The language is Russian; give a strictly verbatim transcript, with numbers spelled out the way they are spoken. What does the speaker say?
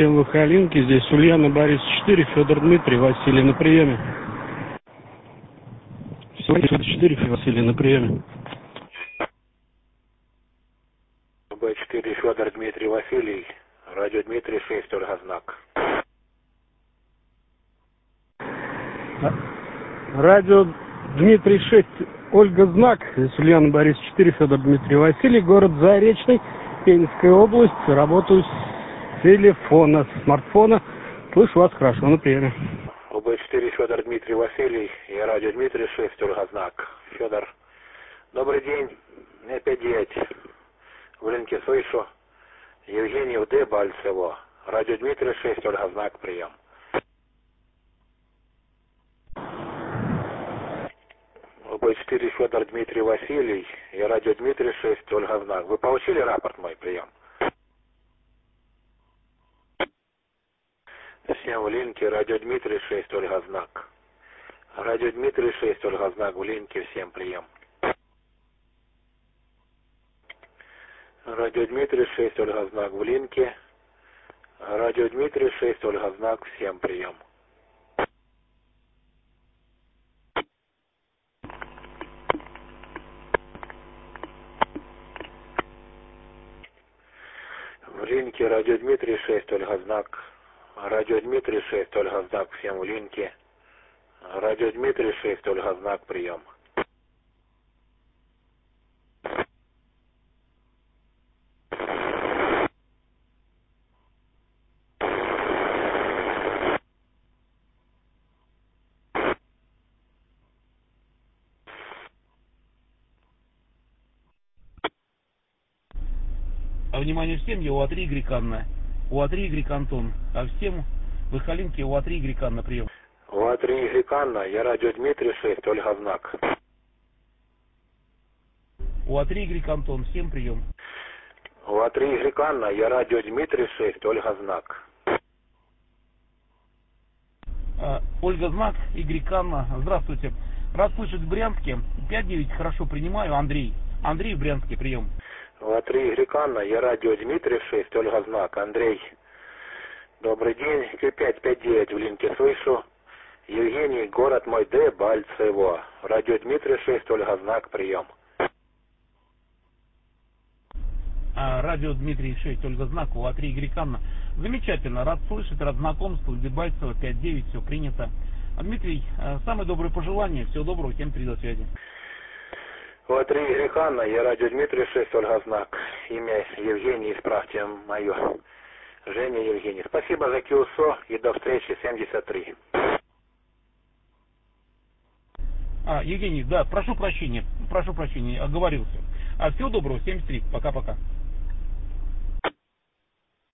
Всем Выхолинки, здесь Ульяна, Борис четыре, Федор Дмитрий, Василий на приеме. Федор четыре, Василий на приеме. Б четыре, Федор Дмитрий, Василий, радио Дмитрий шесть, Ольга Знак. Радио Дмитрий шесть, Ольга Знак, здесь Ульяна, Борис четыре, Федор Дмитрий, Василий, город Заречный, Пензенская область, работаю с телефона, с смартфона, слышу вас хорошо, на приеме. Б четыре, Федор Дмитрий, Василий, и радио Дмитрий шесть, Ольга Знак. Федор, добрый день, мне пять девять, в линке слышу, Евгений в Д, Бальцево, радио Дмитрий шесть, Ольга Знак, прием. Б четыре, Федор Дмитрий, Василий, и радио Дмитрий шесть, Ольга Знак. Вы получили рапорт мой, прием? Всем в линке, радио Дмитрий шесть, Ольга Знак. Радио Дмитрий шесть, Ольга Знак, в линке, всем прием. Радио Дмитрий шесть, Ольга Знак, в линке. Радио Дмитрий шесть, Ольга Знак, всем прием. В линке, радио Дмитрий шесть, Ольга Знак. Радио Дмитрий шесть, Ольга Знак, всем в линке. Радио Дмитрий шесть, Ольга Знак, прием. А внимание всем, я УА три Y Анна, УА три Y Антон, а всем Выхолинки УА три Y Анна, прием. УА три Y Анна, я радио Дмитрий шесть, Ольга Знак. УА три Y Антон, всем прием. УА три Y Анна, я радио Дмитрий шесть, Ольга Знак. А, Ольга Знак, Y Анна, здравствуйте. Рад слышать в Брянске, пять девять, хорошо принимаю, Андрей. Андрей в Брянске, прием. УА три Y Анна, я радио Дмитрий шесть, Ольга Знак. Андрей, добрый день, Q пять пять девять, в линке слышу. Евгений, город мой Д, Бальцево. Радио Дмитрий шесть, Ольга Знак, прием. А, радио Дмитрий шесть, Ольга Знак, УА три Y Анна. Замечательно, рад слышать, рад знакомству, Дебальцево, пять девять, все принято. А, Дмитрий, самые добрые пожелания, всего доброго, всем три, до связи. УА три Y Анна, я радио Дмитрий шесть, Ольга Знак. Имя Евгений, исправьте мое. Женя Евгений. Спасибо за КИУСО и до встречи, семьдесят три. А, Евгений, да, прошу прощения, прошу прощения, оговорился. А, всего доброго, семьдесят три, пока-пока.